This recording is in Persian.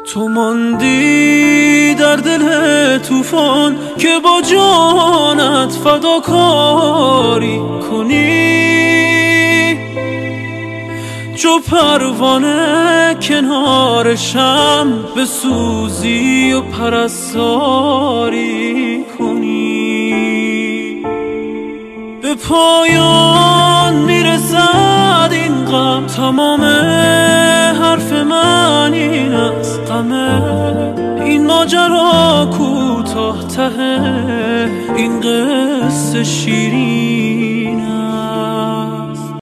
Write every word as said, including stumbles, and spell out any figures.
تو ماندی در دل طوفان که با جانت فداکاری کنی، جو پروانه کنار شمع بسوزی و پرستاری کنی. به پایان میرسد این غم، تمام حرف من این است غمه، این ماجرا کوتاه ته این قصه شیرین